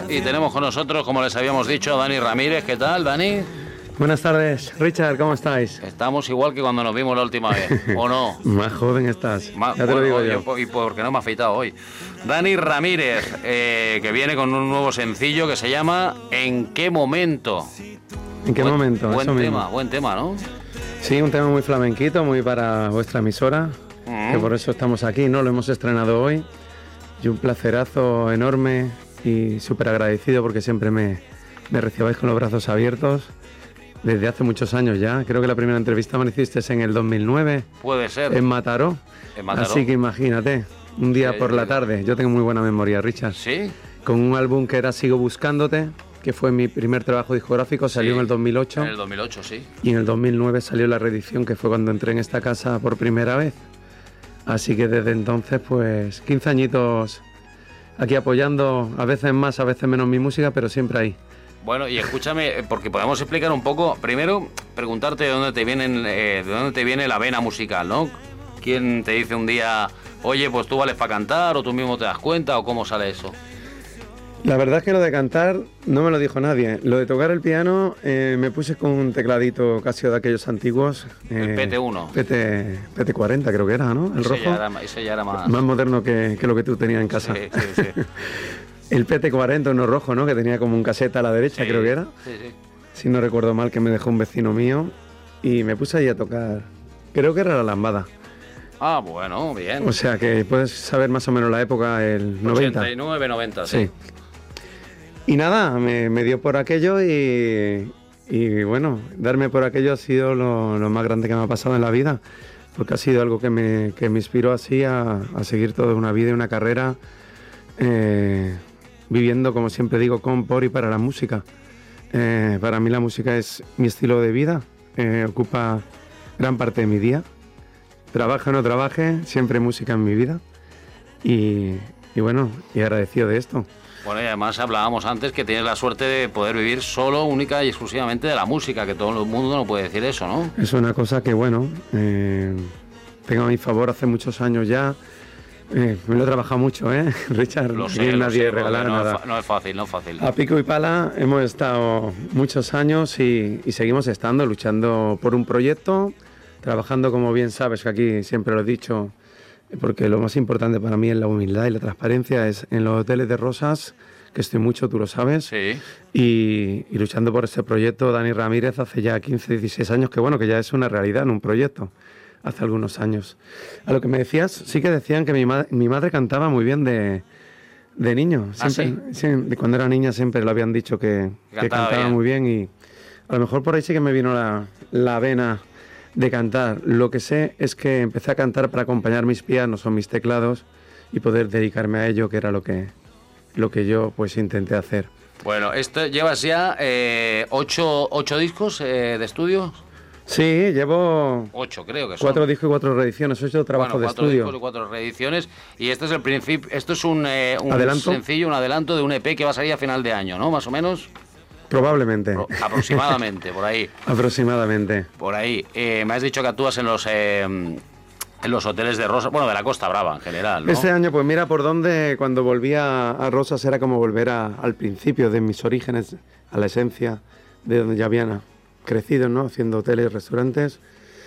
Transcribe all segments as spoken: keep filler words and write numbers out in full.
y tenemos con nosotros, como les habíamos dicho, a Dani Ramírez. ¿Qué tal, Dani? Buenas tardes, Richard, ¿cómo estáis? Estamos igual que cuando nos vimos la última vez, ¿o no? Más joven estás, Más, ya te bueno, lo digo yo. Y porque no me ha afeitado hoy. Dani Ramírez, eh, que viene con un nuevo sencillo que se llama ¿En qué momento? ¿En qué buen, momento? Buen Eso tema, mismo. buen tema, ¿no? Sí, un tema muy flamenquito, muy para vuestra emisora, mm. que por eso estamos aquí, ¿no? Lo hemos estrenado hoy. Y un placerazo enorme y súper agradecido porque siempre me, me recibáis con los brazos abiertos. Desde hace muchos años ya. Creo que la primera entrevista me hiciste en el dos mil nueve. Puede ser. En Mataró. En Mataró. Así que imagínate, un día sí, por sí. la tarde. Yo tengo muy buena memoria, Richard. ¿Sí? Con un álbum que era Sigo Buscándote, que fue mi primer trabajo discográfico, salió sí, en el dos mil ocho. En el dos mil ocho, sí. Y en el dos mil nueve salió la reedición, que fue cuando entré en esta casa por primera vez. Así que desde entonces, pues, quince añitos aquí apoyando, a veces más, a veces menos mi música, pero siempre ahí. Bueno, y escúchame, porque podemos explicar un poco, primero, preguntarte de dónde te vienen, eh, de dónde te viene la vena musical, ¿no? ¿Quién te dice un día, oye, pues tú vales para cantar, o tú mismo te das cuenta, o cómo sale eso? La verdad es que lo de cantar no me lo dijo nadie. Lo de tocar el piano, eh, me puse con un tecladito Casio de aquellos antiguos. El eh, P T uno. P T, P T cuarenta creo que era, ¿no? El ese rojo. Ya era, ese ya era más... Más moderno que, que lo que tú tenías en casa. Sí, sí, sí. El P T cuarenta, uno rojo, ¿no? Que tenía como un caseta a la derecha, sí, creo que era. Sí, sí. Si no recuerdo mal, que me dejó un vecino mío. Y me puse ahí a tocar. Creo que era la lambada. Ah, bueno, bien. O sea que puedes saber más o menos la época, el noventa. ochenta y nueve, noventa, sí. Sí. Y nada, me, me dio por aquello y, y bueno, darme por aquello ha sido lo, lo más grande que me ha pasado en la vida. Porque ha sido algo que me, que me inspiró así a, a seguir toda una vida y una carrera. Eh, viviendo, como siempre digo, con, por y para la música. Eh, para mí la música es mi estilo de vida, eh, ocupa gran parte de mi día. Trabaje o no trabaje, siempre música en mi vida. Y, y bueno, y agradecido de esto. Bueno, y además hablábamos antes que tienes la suerte de poder vivir solo, única y exclusivamente de la música, que todo el mundo no puede decir eso, ¿no? Es una cosa que, bueno, eh, tengo a mi favor hace muchos años ya. Eh, me lo he trabajado mucho, ¿eh, Richard? Lo Aquí sé, lo nadie sé, regala no nada. Es no es fácil, no es fácil. A pico y pala hemos estado muchos años y, y seguimos estando, luchando por un proyecto, trabajando, como bien sabes, que aquí siempre lo he dicho, porque lo más importante para mí es la humildad y la transparencia, es en los hoteles de Rosas, que estoy mucho, tú lo sabes, Sí. y, y luchando por este proyecto. Dani Ramírez hace ya quince, dieciséis años, que bueno, que ya es una realidad en un proyecto, hace algunos años. A lo que me decías, sí que decían que mi, ma- mi madre cantaba muy bien de, de niño. Siempre, ¿Ah, sí? sí, de cuando era niña siempre le habían dicho que, Que que cantaba cantaba bien. muy bien y a lo mejor por ahí sí que me vino la, la vena de cantar. Lo que sé es que empecé a cantar para acompañar mis pianos o mis teclados y poder dedicarme a ello, que era lo que, lo que yo pues intenté hacer. Bueno, esto llevas ya eh, ocho, ocho discos eh, de estudio. Sí, llevo Ocho, creo que son. cuatro discos y cuatro reediciones, ocho trabajos Bueno, de cuatro estudio. discos y cuatro reediciones. Y este es el principio. Esto es un, eh, un ¿Adelanto? sencillo, un adelanto de un E P que va a salir a final de año, ¿no? Más o menos. Probablemente. Pro- aproximadamente, por ahí. Aproximadamente. Por ahí. Eh, me has dicho que actúas en los eh, en los hoteles de Rosas, bueno, de la Costa Brava en general, ¿no? Este año, pues mira por dónde, cuando volví a, a Rosas era como volver a- al principio de mis orígenes, a la esencia de donde ya habían crecido, ¿no? Haciendo hoteles, restaurantes.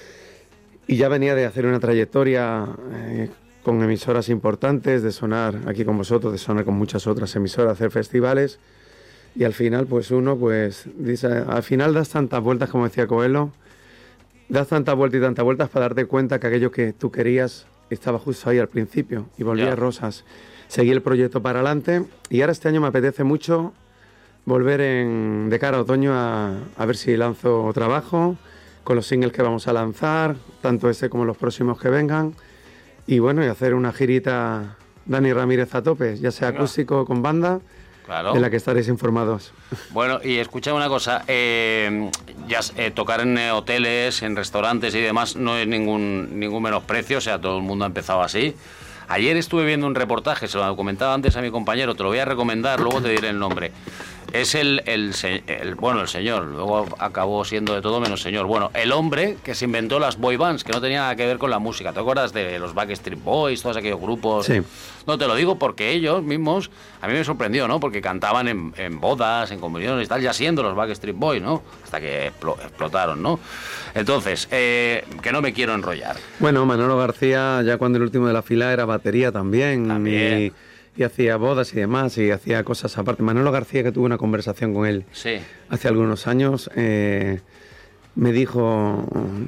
Y ya venía de hacer una trayectoria eh, con emisoras importantes, de sonar aquí con vosotros, de sonar con muchas otras emisoras, hacer festivales. Y al final, pues uno, pues, dice, al final das tantas vueltas, como decía Coelho, das tantas vueltas y tantas vueltas para darte cuenta que aquello que tú querías estaba justo ahí al principio. Y volví Ya. a Rosas, seguí el proyecto para adelante. Y ahora este año me apetece mucho volver en, de cara a otoño a, a ver si lanzo trabajo con los singles que vamos a lanzar, tanto este como los próximos que vengan. Y bueno, y hacer una girita Dani Ramírez a tope, ya sea Venga. acústico o con banda, Claro. de la que estaréis informados. Bueno, y escucha una cosa, eh, ya, eh, tocar en eh, hoteles, en restaurantes y demás no es ningún ningún menosprecio, o sea, todo el mundo ha empezado así. Ayer estuve viendo un reportaje, se lo comentaba antes a mi compañero, te lo voy a recomendar, luego te diré el nombre. es el, el, el, bueno, el señor, luego acabó siendo de todo menos señor. Bueno, el hombre que se inventó las boy bands, que no tenía nada que ver con la música. ¿Te acuerdas de los Backstreet Boys, todos aquellos grupos? Sí. No, te lo digo porque ellos mismos, a mí me sorprendió, ¿no? Porque cantaban en, en bodas, en comuniones y tal, ya siendo los Backstreet Boys, ¿no? Hasta que explotaron, ¿no? Entonces, eh, que no me quiero enrollar. Bueno, Manolo García, ya cuando el último de la fila era batería también. También. Y... y hacía bodas y demás, y hacía cosas aparte. Manolo García, que tuve una conversación con él sí. hace algunos años, eh, me dijo,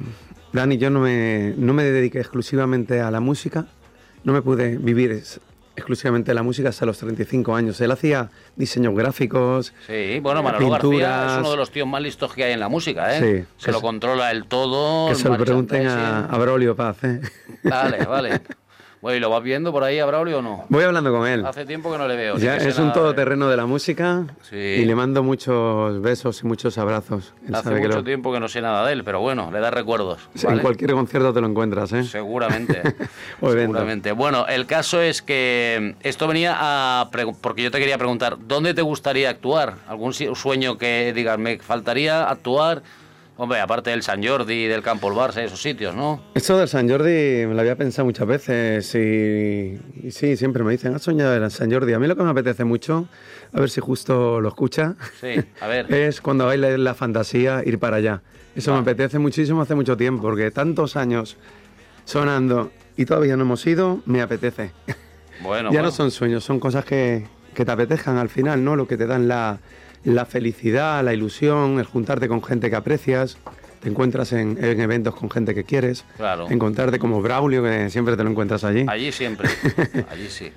Dani, yo no me, no me dediqué exclusivamente a la música, no me pude vivir exclusivamente de la música hasta los treinta y cinco años. Él hacía diseños gráficos, sí, bueno, Manolo pinturas. García es uno de los tíos más listos que hay en la música, ¿eh? Sí, se lo es, controla el todo. Que el se lo pregunten a, a Braulio Paz, ¿eh? Vale, vale. Bueno, ¿y lo vas viendo por ahí a Braulio o no? Voy hablando con él. Hace tiempo que no le veo. Ya es un todoterreno de... de la música, sí. Y le mando muchos besos y muchos abrazos. Él Hace mucho que lo... tiempo que no sé nada de él, pero bueno, le da recuerdos. Sí, ¿vale? En cualquier concierto te lo encuentras, ¿eh? Seguramente. o Seguramente. Bueno, el caso es que esto venía a... Porque yo te quería preguntar, ¿dónde te gustaría actuar? ¿Algún sueño que digas, me faltaría actuar? Hombre, aparte del Sant Jordi, del Campo el Barça, esos sitios, ¿no? Esto del Sant Jordi me lo había pensado muchas veces y, y sí, siempre me dicen, ¿has soñado del Sant Jordi? A mí lo que me apetece mucho, a ver si justo lo escucha, sí, a ver. es cuando baile la fantasía ir para allá. Eso ah. me apetece muchísimo hace mucho tiempo, porque tantos años sonando y todavía no hemos ido, me apetece. Bueno, ya bueno. no son sueños, son cosas que, que te apetezcan al final, ¿no? Lo que te dan la... la felicidad, la ilusión, el juntarte con gente que aprecias, te encuentras en, en eventos con gente que quieres, claro. Encontrarte como Braulio, que siempre te lo encuentras allí. Allí siempre, allí sí.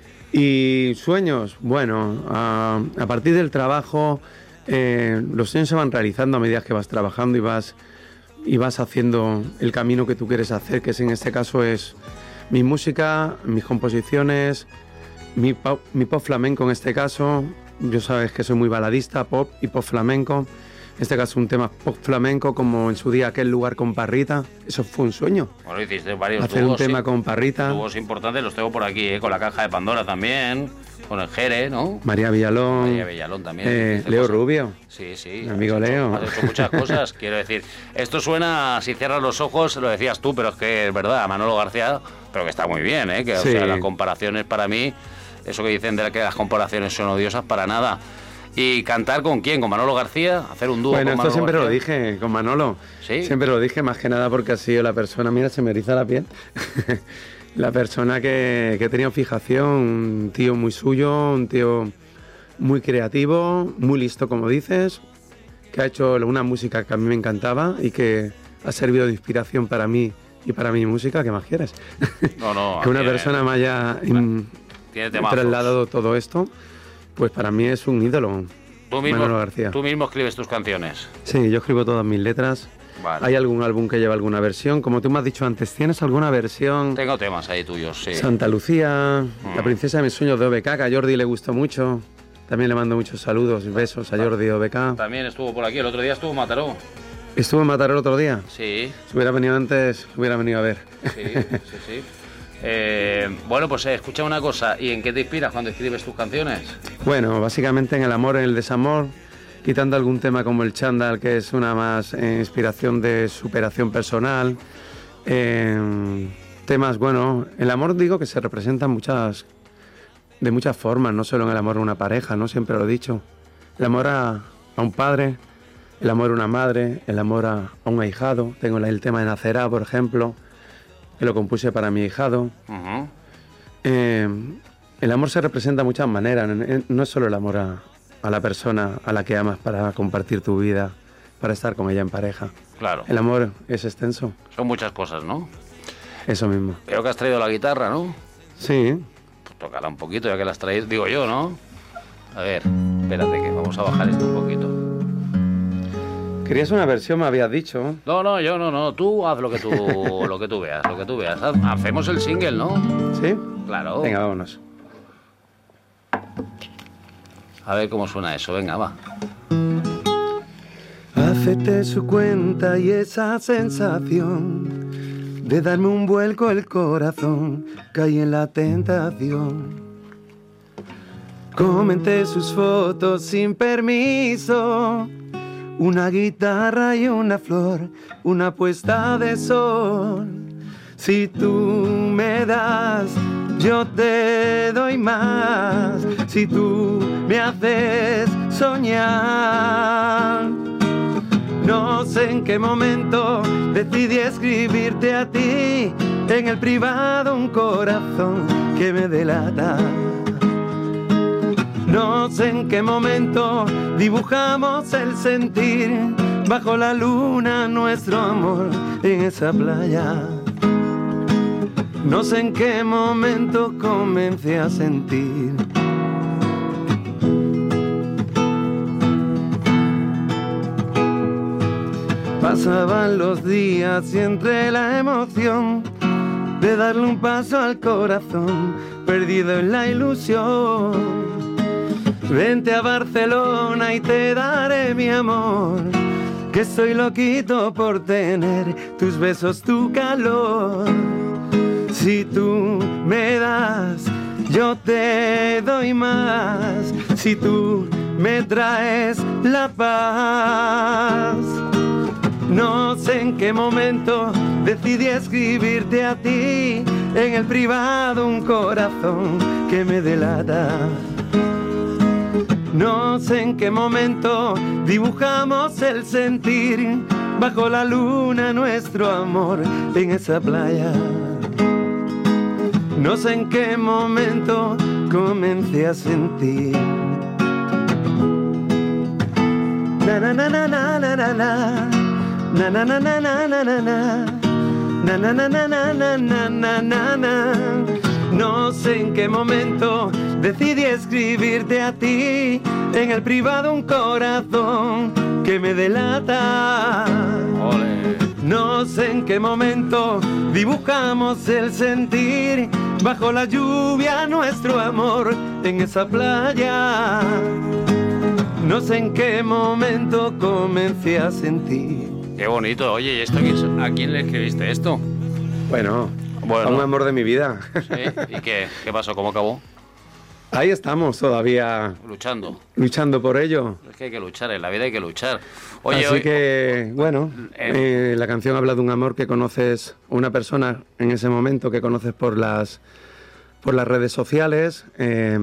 Y sueños, bueno, a, a partir del trabajo, eh, los sueños se van realizando a medida que vas trabajando y vas, y vas haciendo el camino que tú quieres hacer, que es, en este caso es mi música, mis composiciones, mi pop, mi pop flamenco en este caso. Yo sabes que soy muy baladista, pop y pop flamenco. En este caso un tema pop flamenco, como en su día aquel lugar con Parrita. Eso fue un sueño. Bueno, hiciste varios Hacer dúos, un tema sí. con Parrita. Dúos importantes, los tengo por aquí, ¿eh? Con la Caja de Pandora también, con el Jere, ¿no? María Villalón. María Villalón también. Eh, Leo cosas. Rubio. Sí, sí. Mi amigo has hecho, Leo. Has hecho muchas cosas, quiero decir. Esto suena, si cierras los ojos, lo decías tú, pero es que es verdad, Manolo García, pero que está muy bien, ¿eh? Que, sí. O sea, las comparaciones para mí, eso que dicen de que las comparaciones son odiosas, para nada. ¿Y cantar con quién? ¿Con Manolo García? ¿Hacer un dúo bueno, con Manolo Bueno, esto siempre García? Lo dije con Manolo. ¿Sí? Siempre lo dije, más que nada porque ha sido la persona, mira, se me eriza la piel, la persona que, que he tenido fijación, un tío muy suyo, un tío muy creativo, muy listo, como dices, que ha hecho una música que a mí me encantaba y que ha servido de inspiración para mí y para mi música. ¿Qué más quieres? No, no. Que una tiene, persona me haya in, trasladado todo esto. Pues para mí es un ídolo, ¿Tú mismo, Manolo García. ¿Tú mismo escribes tus canciones? Sí, yo escribo todas mis letras. Vale. Hay algún álbum que lleva alguna versión. Como tú me has dicho antes, ¿tienes alguna versión? Tengo temas ahí tuyos, sí. Santa Lucía, mm. La princesa de mis sueños de O B K, que a Jordi le gustó mucho. También le mando muchos saludos y besos a Jordi de O B K. También estuvo por aquí, el otro día estuvo en Mataró. ¿Estuvo en Mataró el otro día? Sí. Si hubiera venido antes, hubiera venido a ver. Sí, sí, sí. Eh, bueno, pues eh, escucha una cosa, ¿y en qué te inspiras cuando escribes tus canciones? Bueno, básicamente en el amor, en el desamor, quitando algún tema como el chándal, que es una más eh, inspiración de superación personal. Eh, temas, bueno, el amor digo que se representa muchas, de muchas formas, no solo en el amor a una pareja, ¿no? Siempre lo he dicho. El amor a, a un padre, el amor a una madre, el amor a, a un ahijado. Tengo el tema de Nacerá, por ejemplo, que lo compuse para mi hijado. Uh-huh. Eh, el amor se representa de muchas maneras, no es solo el amor a, a la persona a la que amas para compartir tu vida, para estar con ella en pareja. Claro. El amor es extenso. Son muchas cosas, ¿no? Eso mismo. Creo que has traído la guitarra, ¿no? Sí. Pues tócala un poquito, ya que la has traído, digo yo, ¿no? A ver, espérate que vamos a bajar esto un poquito. ¿Querías una versión, me habías dicho? No, no, yo no, no. Tú haz lo que tú, lo que tú veas, lo que tú veas. Haz, hacemos el single, ¿no? ¿Sí? Claro. Venga, vámonos. A ver cómo suena eso, venga, va. Hacete su cuenta y esa sensación de darme un vuelco el corazón, caí en la tentación. Comenté sus fotos sin permiso, una guitarra y una flor, una puesta de sol. Si tú me das, yo te doy más. Si tú me haces soñar. No sé en qué momento decidí escribirte a ti, en el privado un corazón que me delata. No sé en qué momento dibujamos el sentir, bajo la luna nuestro amor en esa playa. No sé en qué momento comencé a sentir. Pasaban los días y entre la emoción de darle un paso al corazón, perdido en la ilusión. Vente a Barcelona y te daré mi amor, que estoy loquito por tener tus besos, tu calor. Si tú me das, yo te doy más. Si tú me traes la paz. No sé en qué momento decidí escribirte a ti, en el privado un corazón que me delata. No sé en qué momento dibujamos el sentir, bajo la luna nuestro amor en esa playa. No sé en qué momento comencé a sentir. Na na na na na na na na. Na na na na na na na na. Na na na na na na na na na na. No sé en qué momento decidí escribirte a ti, en el privado un corazón que me delata. Ole. No sé en qué momento dibujamos el sentir, bajo la lluvia nuestro amor en esa playa. No sé en qué momento comencé a sentir. Qué bonito. Oye, ¿y esto a quién le escribiste esto? Bueno, bueno. a un amor de mi vida. ¿Sí? ¿Y qué? ¿Qué pasó? ¿Cómo acabó? Ahí estamos todavía. Luchando. Luchando por ello. Es que hay que luchar, en la vida hay que luchar. Oye, Así hoy... que, bueno, eh... Eh, la canción habla de un amor que conoces, una persona en ese momento que conoces por las, por las redes sociales, eh,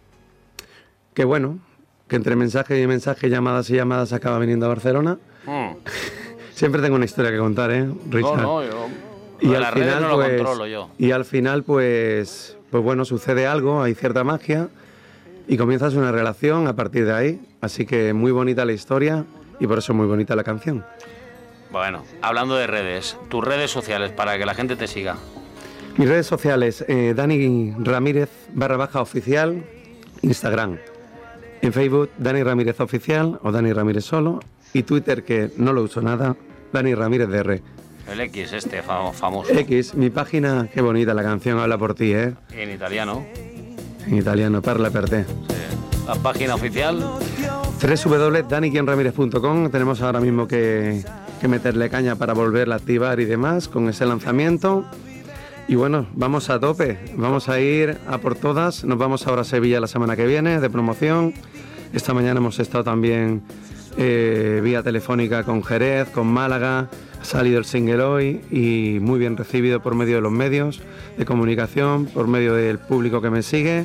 que bueno, que entre mensaje y mensaje, llamadas y llamadas acaba viniendo a Barcelona. Mm. Siempre tengo una historia que contar, ¿eh, Richard? No, no, yo... Y al las redes final, no lo pues, controlo yo. Y al final, pues, pues bueno, sucede algo, hay cierta magia y comienzas una relación a partir de ahí. Así que muy bonita la historia y por eso muy bonita la canción. Bueno, hablando de redes, tus redes sociales para que la gente te siga. Mis redes sociales, eh, Dani Ramírez barra baja oficial, Instagram. En Facebook, Dani Ramírez Oficial o Dani Ramírez Solo. Y Twitter, que no lo uso nada, Dani Ramírez D R. El X este famoso. X, mi página, qué bonita la canción, habla por ti, ¿eh? En italiano. En italiano, parla per te. Sí. La página oficial. doble u doble u doble u punto dani quien ramírez punto com. Tenemos ahora mismo que, que meterle caña para volverla a activar y demás con ese lanzamiento. Y bueno, vamos a tope, vamos a ir a por todas. Nos vamos ahora a Sevilla la semana que viene de promoción. Esta mañana hemos estado también eh, vía telefónica con Jerez, con Málaga. Ha salido el single hoy y muy bien recibido por medio de los medios de comunicación, por medio del público que me sigue.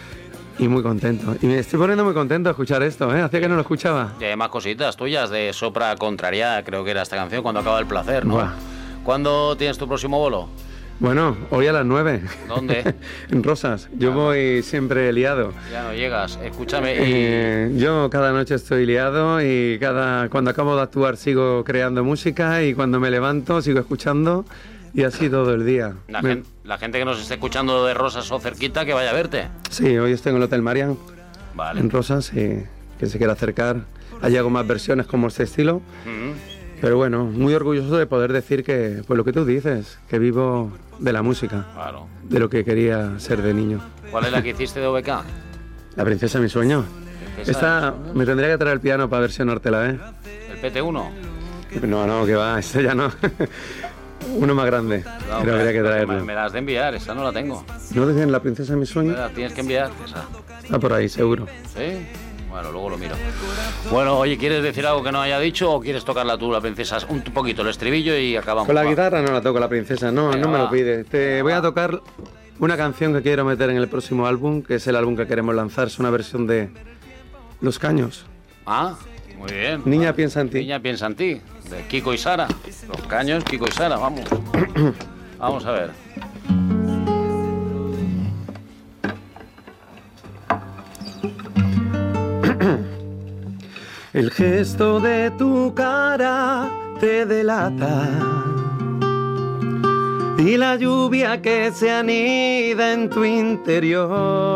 Y muy contento. Y me estoy poniendo muy contento de escuchar esto, ¿eh? Hacía que no lo escuchaba. Y hay más cositas tuyas de Sopra Contrariada, creo que era esta canción, Cuando acaba el placer, ¿no? Buah. ¿Cuándo tienes tu próximo bolo? Bueno, hoy a las nueve. ¿Dónde? En Rosas. Yo ah, voy siempre liado. Ya no llegas. Escúchame. Y... Eh, yo cada noche estoy liado y cada cuando acabo de actuar sigo creando música y cuando me levanto sigo escuchando y así todo el día. La, me... gente, la gente que nos esté escuchando de Rosas o cerquita, que vaya a verte. Sí, hoy estoy en el Hotel Marian. Vale. En Rosas y que se quiera acercar. Allí hago más versiones como este estilo. Uh-huh. Pero bueno, muy orgulloso de poder decir que, pues lo que tú dices, que vivo de la música, claro, de lo que quería ser de niño. ¿Cuál es la que hiciste de O B K? La princesa de mi sueño. Esta me tendría que traer el piano para versionártela, ¿eh? ¿El P T uno? No, no, que va, esta ya no. Uno más grande, no, pero habría que traerlo. Me, me la has de enviar, esa no la tengo. ¿No te dicen la princesa de mi sueño? Me la tienes que enviar, esa. Está por ahí, seguro. ¿Sí? Bueno, luego lo miro. Bueno, oye, ¿quieres decir algo que no haya dicho o quieres tocarla tú, la princesa? Un poquito el estribillo y acabamos. Con la va. guitarra no la toco, la princesa, no, Venga, no me va. lo pide. Te Venga, voy va. a tocar una canción que quiero meter en el próximo álbum, que es el álbum que queremos lanzar, es una versión de Los Caños. Ah, muy bien. Niña Vale. piensa en ti. Niña piensa en ti, de Kiko y Sara. Los Caños, Kiko y Sara, vamos. Vamos a ver. El gesto de tu cara te delata y la lluvia que se anida en tu interior.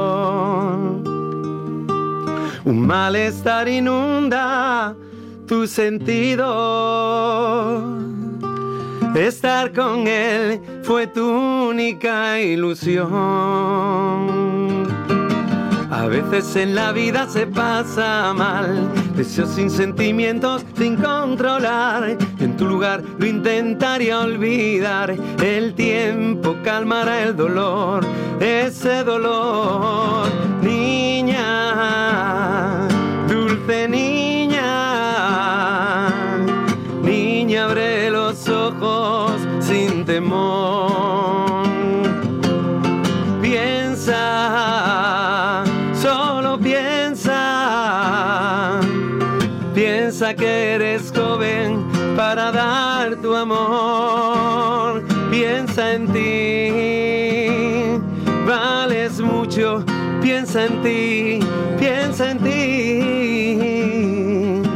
Un malestar inunda tu sentido. Estar con él fue tu única ilusión. A veces en la vida se pasa mal, deseos sin sentimientos, sin controlar. En tu lugar lo intentaría olvidar. El tiempo calmará el dolor, ese dolor. Niña, dulce niña, niña, abre los ojos sin temor. Piensa, solo piensa, piensa que eres joven para dar tu amor. Piensa en ti, vales mucho. Piensa en ti, piensa en ti.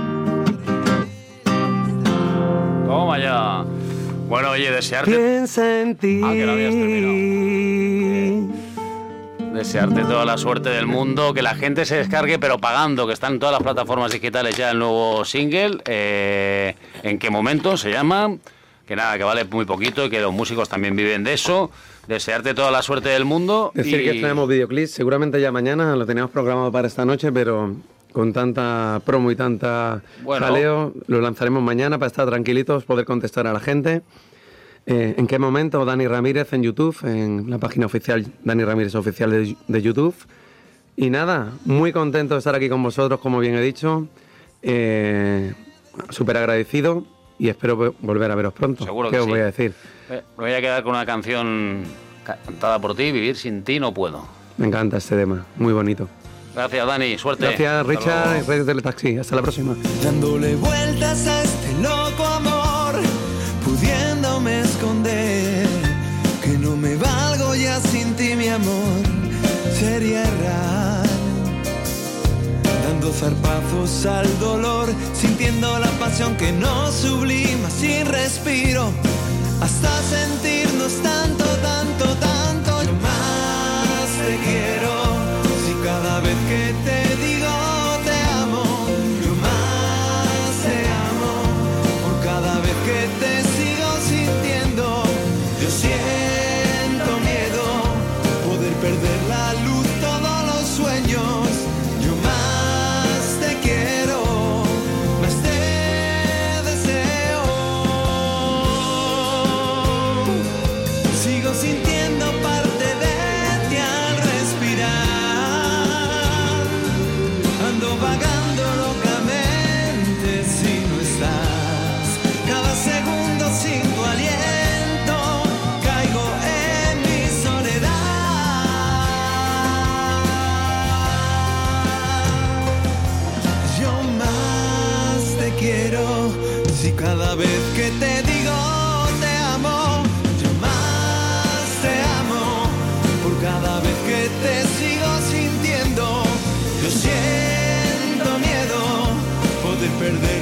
Toma ya. Bueno, oye, desearte... Piensa en ti. Ah, que lo habías terminado. Desearte toda la suerte del mundo, que la gente se descargue, pero pagando, que están en todas las plataformas digitales ya el nuevo single. Eh, ¿En qué momento se llama? Que nada, que vale muy poquito y que los músicos también viven de eso. Desearte toda la suerte del mundo. Decir y... que tenemos videoclips, seguramente ya mañana, lo teníamos programado para esta noche, pero con tanta promo y tanta Bueno. jaleo, lo lanzaremos mañana para estar tranquilitos, poder contestar a la gente. Eh, ¿En qué momento? Dani Ramírez en YouTube, en la página oficial Dani Ramírez Oficial de, de YouTube. Y nada, muy contento de estar aquí con vosotros, como bien he dicho. Eh, súper agradecido y espero vo- volver a veros pronto. Seguro ¿Qué que os sí. voy a decir? Eh, me voy a quedar con una canción cantada por ti, Vivir sin ti no puedo. Me encanta este tema, muy bonito. Gracias, Dani, suerte. Gracias, Hasta Richard, luego. y Reyes del Taxi. Hasta la próxima. Dándole vueltas a este loco amor, pudiéndome esconder, que no me valgo ya sin ti, mi amor, sería errar. Dando zarpazos al dolor, sintiendo la pasión que nos sublima sin respiro, hasta sentirnos tanto, tanto, tanto. Yo más te quiero, si cada vez que te digo te amo, yo más te amo, por cada vez que te sigo sintiendo. Yo siento miedo, poder perder la luz, todos los sueños. Yo más te quiero, más te deseo. Sigo sintiendo parte de ti al respirar. Ando vagando locamente si no estás. Cada segundo sin tu aliento caigo en mi soledad. Yo más te quiero, si cada vez que te digo te amo. Yo más te amo, por cada vez que te sigo sintiendo. Yo siento miedo, poder perder